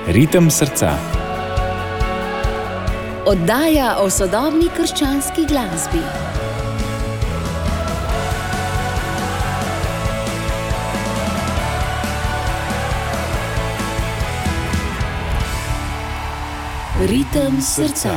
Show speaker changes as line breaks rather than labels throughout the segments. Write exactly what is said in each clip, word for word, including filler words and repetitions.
Ritem srca.
Oddaja o sodobni krščanski glasbi. Ritem srca.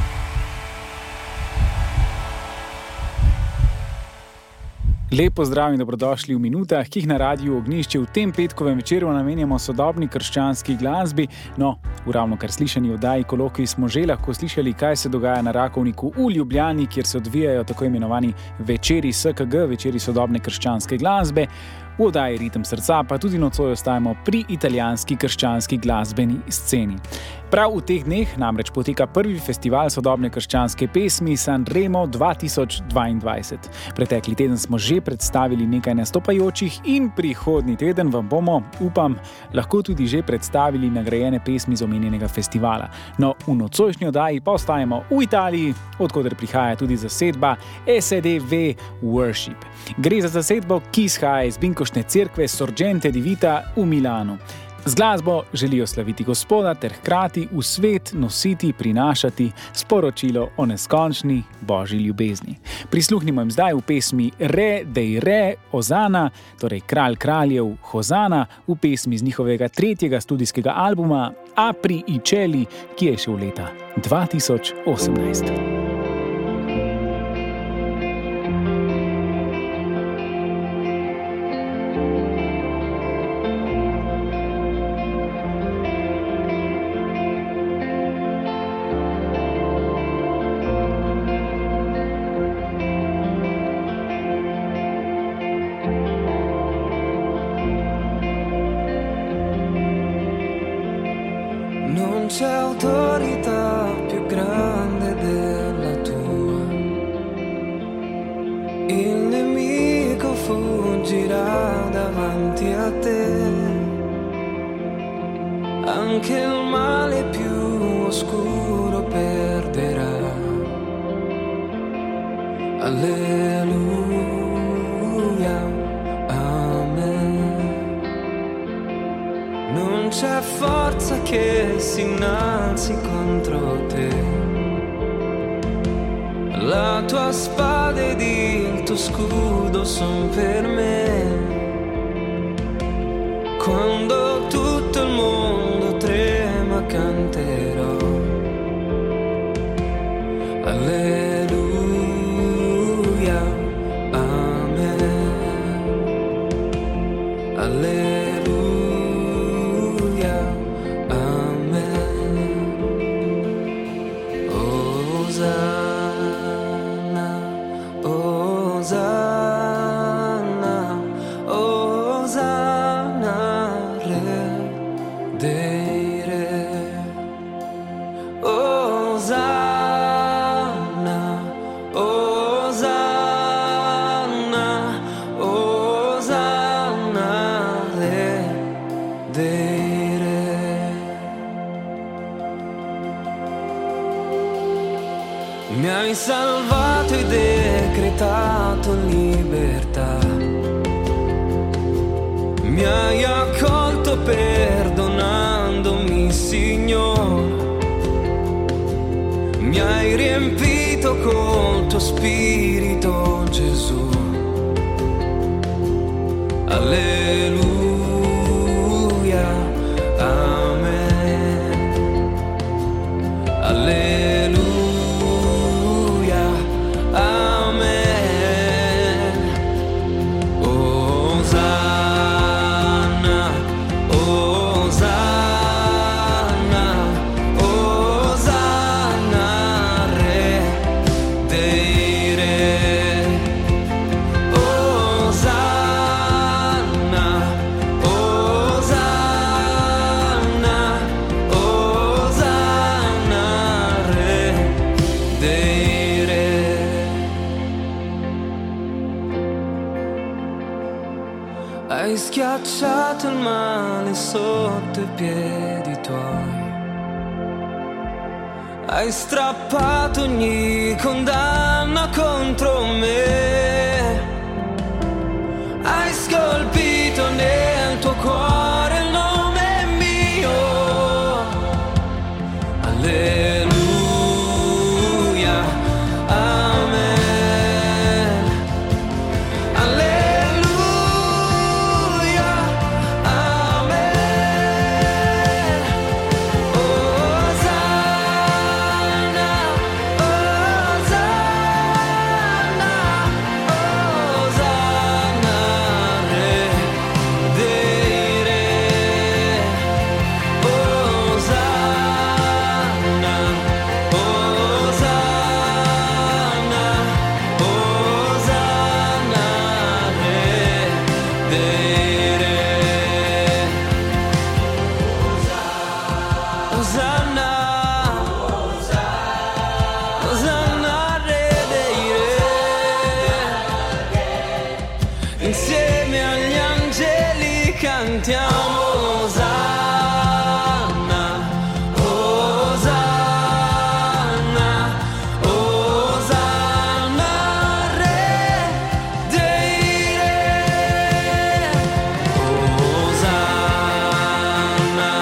Lep pozdrav in dobrodošli v minutah, ki jih na Radiu Ognjišče v tem petkovem večeru namenjamo sodobni krščanski glasbi. No, v ravno kar slišani oddaji Kolokvij smo že lahko slišali, kaj se dogaja na Rakovniku v Ljubljani, kjer se odvijajo tako imenovani večeri S K G, večeri sodobne krščanske glasbe. V oddaji Ritem srca pa tudi nocoj ostajamo pri italijanski krščanski glasbeni sceni. Prav v teh dneh namreč poteka prvi festival sodobne krščanske pesmi Sanremo dva tisoč dvaindvajset. Pretekli teden smo že predstavili nekaj nastopajočih in prihodnji teden vam bomo, upam, lahko tudi že predstavili nagrajene pesmi z omenjenega festivala. No, v nocojšnji oddaji pa ostajamo v Italiji, odkoder prihaja tudi zasedba S E D V Worship. Gre za zasedbo, ki izhaja iz binkoštne cerkve Sorgente di Vita v Milanu. Z glasbo želijo slaviti Gospoda ter hkrati v svet nositi, prinašati sporočilo o neskončni Božji ljubezni. Prisluhnimo jim zdaj v pesmi Re dei Re Hosana, torej Kralj kraljev Hosana, v pesmi z njihovega tretjega studijskega albuma Apri i cieli, ki je šel leta dva tisoč osemnajst.
C'è autorità più grande della tua, il nemico fuggirà davanti a te, anche il male più oscuro perderà. Alleluia, amen. Non c'è forza che si innalzi contro te, la tua spada ed il tuo scudo son per me. Quando tutto il mondo trema canterò Alleluia, amen. Alleluia. Mi hai salvato e decretato libertà, mi hai accolto perdonandomi, Signore, mi hai riempito col tuo spirito, Gesù. Alleluia, amen. Alleluia. Hai schiacciato il male sotto i piedi tuoi, hai strappato ogni condanna contro me, hai scolpito nel tuo cuore il nome mio, cantiamo Osanna, Osanna, Osanna, Re dei Re. Osanna,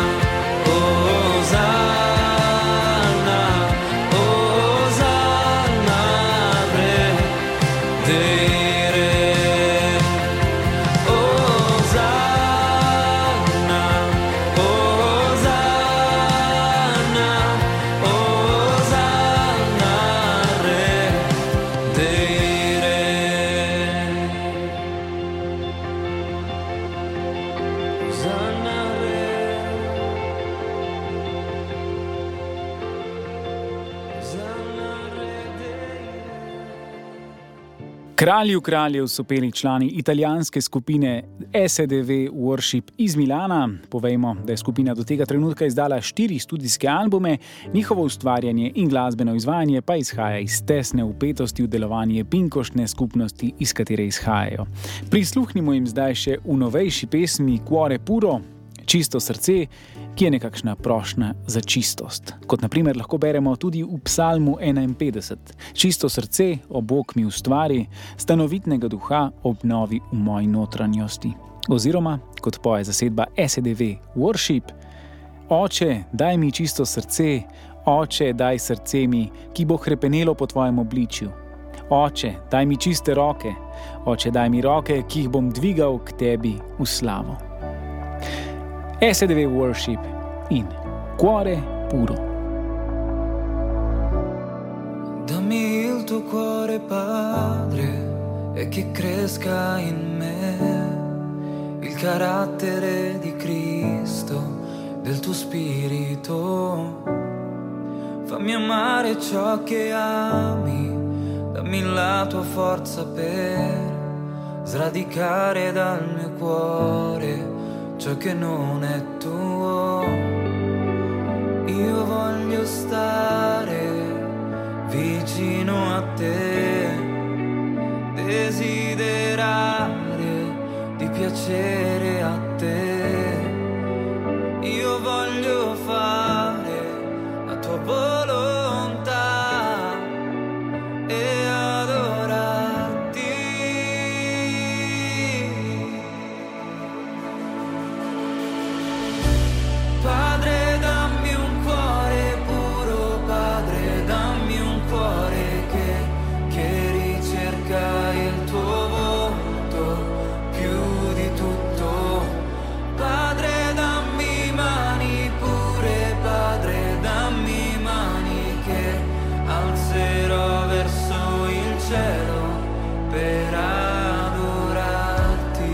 Osanna, Osanna, Re dei Re. Osanna, Osanna, Osanna, Re dei Re. Osanna, Re. Osanna, Re dei Re.
Kralju kraljev so peli člani italijanske skupine S D V Worship iz Milana. Povejmo, da je skupina do tega trenutka izdala štiri studijske albume, njihovo ustvarjanje in glasbeno izvajanje pa izhaja iz tesne vpetosti v delovanje pinkoštne skupnosti, iz katere izhajajo. Prisluhnimo jim zdaj še v novejši pesmi Cuore Puro, Čisto srce, ki je nekakšna prošnja za čistost. Kot na primer lahko beremo tudi v Psalmu enainpetdeset. Čisto srce, o Bog mi ustvari, stanovitnega duha obnovi v moji notranjosti. Oziroma, kot poje zasedba S D V Worship, Oče, daj mi čisto srce, Oče, daj srce mi, ki bo hrepenelo po tvojem obličju. Oče, daj mi čiste roke, Oče, daj mi roke, ki jih bom dvigal k tebi v slavo. S D V Worship in Cuore Puro.
Dammi il tuo cuore, Padre, e che cresca in me il carattere di Cristo, del tuo spirito. Fammi amare ciò che ami, dammi la tua forza per sradicare dal mio cuore ciò che non è tuo. Io voglio stare vicino a te, desiderare di piacere a te. Io voglio fare la tua volontà e adorarti. Padre, dammi un cuore puro, Padre, dammi un cuore che, che ricerca il tuo volto più di tutto. Padre, dammi mani pure, Padre, dammi mani che alzerò verso il cielo per adorarti.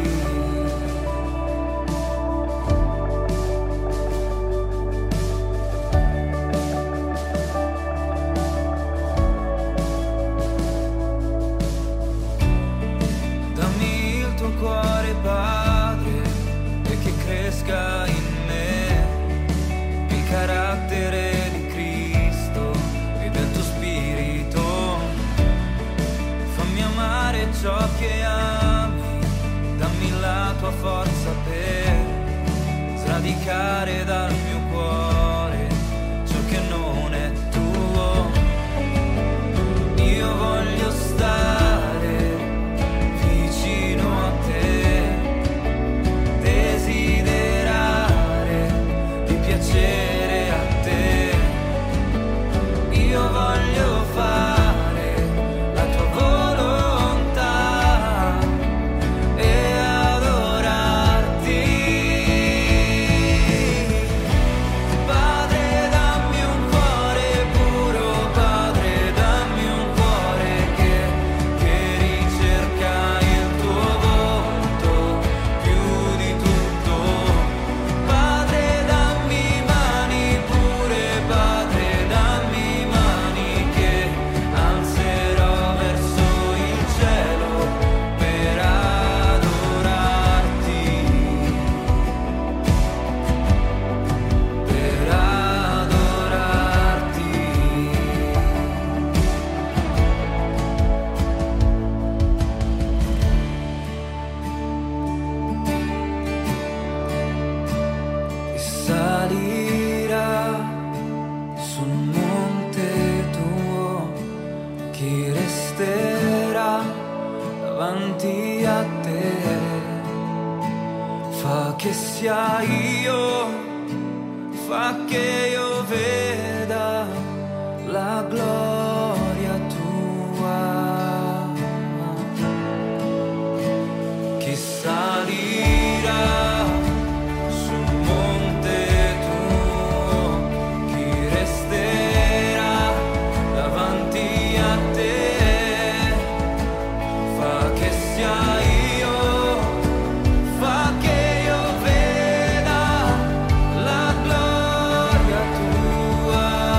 Dammi il tuo cuore, Padre, e che cresca in me il carattere di Cristo e del tuo spirito. Fammi amare ciò che ami, dammi la tua forza per sradicare dal mio cuore ciò che non è tuo. Io voglio stare vicino a te, desiderare di piacere a te. Io voglio fare la tua volontà e adorarti. fa che sia io, fa che io veda la gloria tua. Chi salirà sul monte tuo, chi resterà davanti a te, fa che sia io, fa che io veda la gloria tua.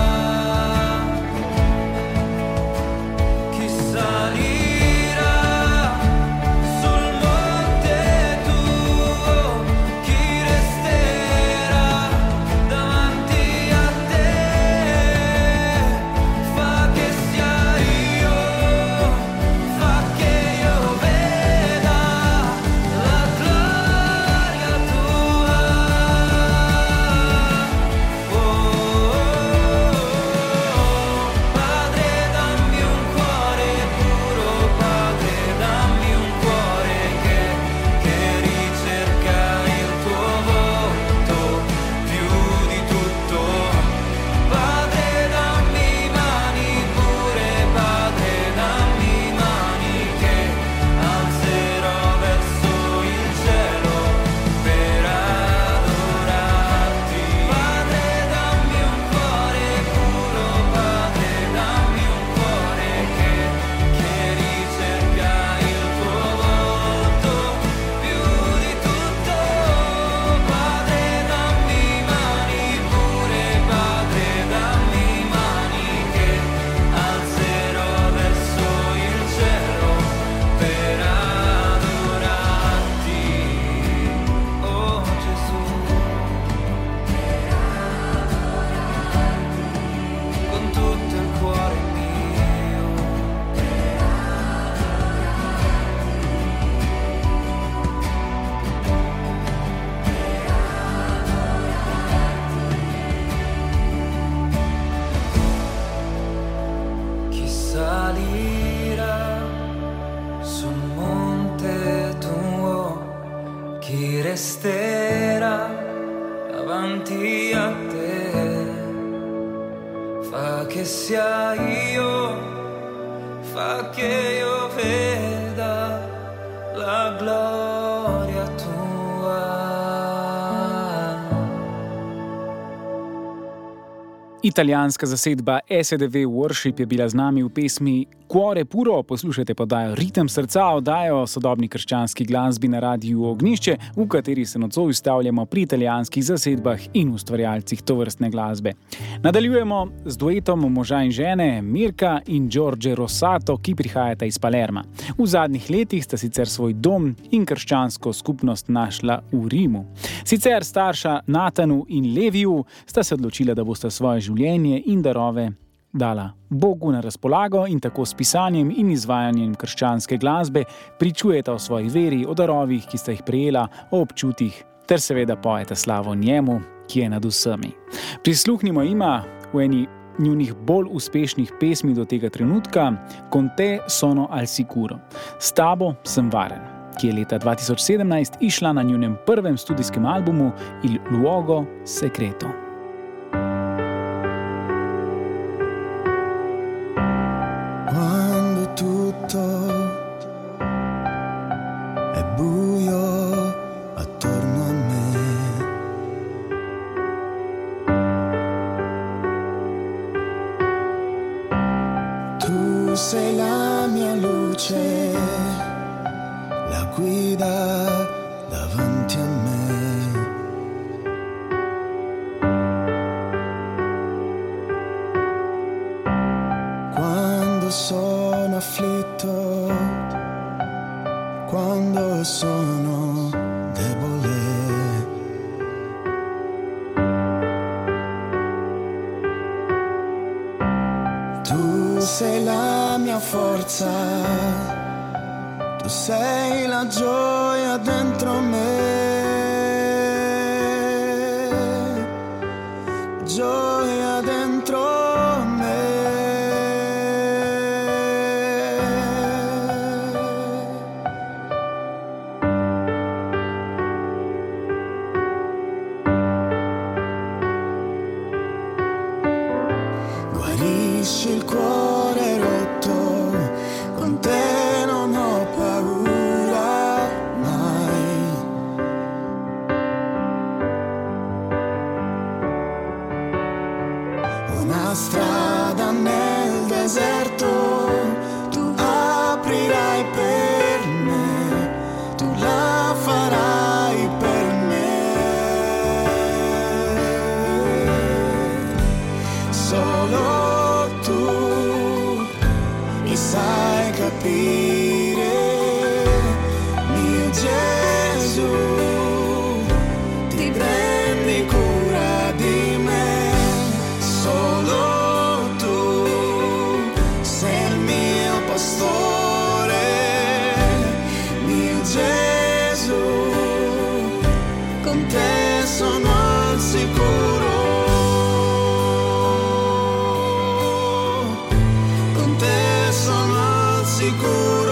Chi salirà sul monte tuo, chi resterà davanti a te, fa che sia io, fa che io veda la gloria tua. Oh, Padre, dammi un cuore puro, Padre, dammi un cuore che, che ricerca il tuo volto più di tutto. Padre, dammi mani pure, Padre, dammi mani che alzerò verso il cielo per adorarti. Padre, dammi un cuore puro, Padre, dammi un cuore che, che ricerca il tuo volto più di tutto. Padre, dammi mani pure, Padre, dammi mani che alzerò verso il cielo per adorarti. Oh Gesù, con tutto il cuore mio. Chi salirà sul monte tuo, chi resterà davanti a te, fa che sia io, fa che io veda la gloria tua.
Italijanska zasedba S D V Worship je bila z nami v pesmi Cuore puro. Poslušajte pa oddajo Ritem srca, oddajo o sodobni krščanski glasbi na Radiu Ognjišče, v kateri se nocoj ustavljamo pri italijanskih zasedbah in ustvarjalcih tovrstne glasbe. Nadaljujemo z duetom moža in žene Mirka in Giorgio Rossato, ki prihajata iz Palerma. V zadnjih letih sta sicer svoj dom in krščansko skupnost našla v Rimu. Sicer starša Natanu in Leviju sta se odločila, da bosta svoje življenje in darove dala Bogu na razpolago in tako s pisanjem in izvajanjem krščanske glasbe pričujeta o svoji veri, o darovih, ki sta jih prejela, o občutih, ter seveda pojeta slavo njemu, ki je nad vsemi. Prisluhnimo jima v eni njunih bolj uspešnih pesmi do tega trenutka, Con te sono al sicuro. S tabo sem varen, ki je leta dva tisoč sedemnajst išla na njunem prvem studijskem albumu Il luogo secreto.
Quando tutto è buio attorno a me, tu sei la mia luce, la guida davanti a me. Quando sono afflitto, quando sono debole, tu sei la mia forza, tu sei la gioia dentro me, gioia dentro me. strada nel deserto, tu aprirai per me, tu la farai per me. Solo tu mi sai capire, mio Gesù, ti prendi cura di me. Solo tu sei il mio pastore, mio Gesù, con te sono al sicuro, con te sono al sicuro.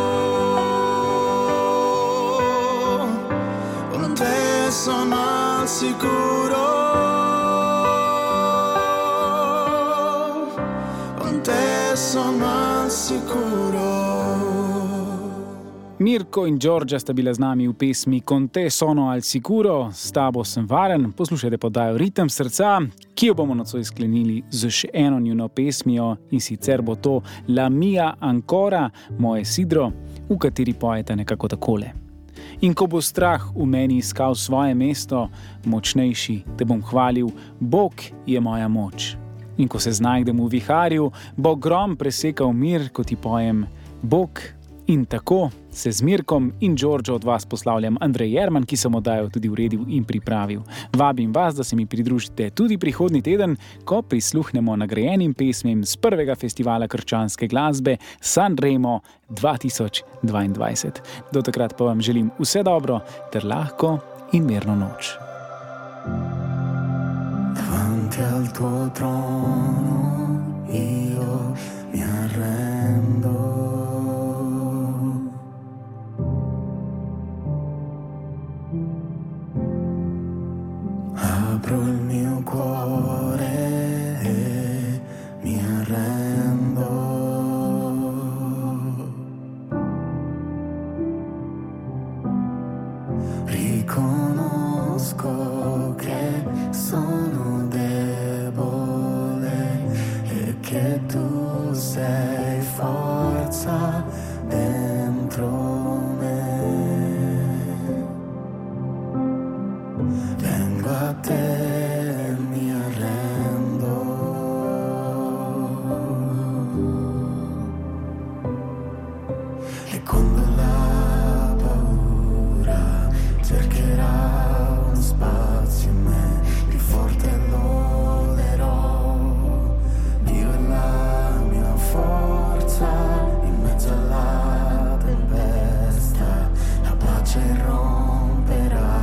Sono al sicuro, con te sono al sicuro.
Mirko in Đorđa sta bila z nami v pesmi Con te sono al sicuro, s tabo sem varen. Poslušajte podajo Ritem srca, ki jo bomo nocoj sklenili z še eno njuno pesmijo, in sicer bo to La mia ancora, moje sidro, v kateri pojete nekako takole. In ko bo strah v meni iskal svoje mesto, močnejši te bom hvalil, Bog je moja moč. In ko se znajdem v viharju, bo grom presekal mir, ko ti pojem Bog. In tako se z Mirkom in Đorđo od vas poslavljam Andrej Jerman, ki sem oddajo tudi uredil in pripravil. Vabim vas, da se mi pridružite tudi prihodnji teden, ko prisluhnemo nagrajenim pesmim z prvega festivala krščanske glasbe Sanremo dva tisoč dvaindvajset. Do takrat pa vam želim vse dobro ter lahko in mirno noč.
Davanti al tuo trono io mi arrendo. Apro il mio cuore e mi arrendo. Riconosco che sono debole e che tu sei forza dentro me. Vengo a te, mi arrendo. E quando la paura cercherà uno spazio in me, più forte loderò. Dio è la mia forza in mezzo alla tempesta, la pace romperà.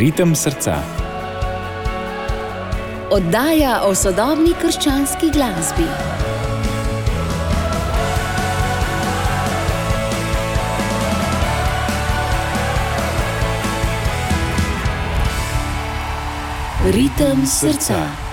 Ritem srca.
Oddaja o sodobni krščanski glasbi. Ritem srca.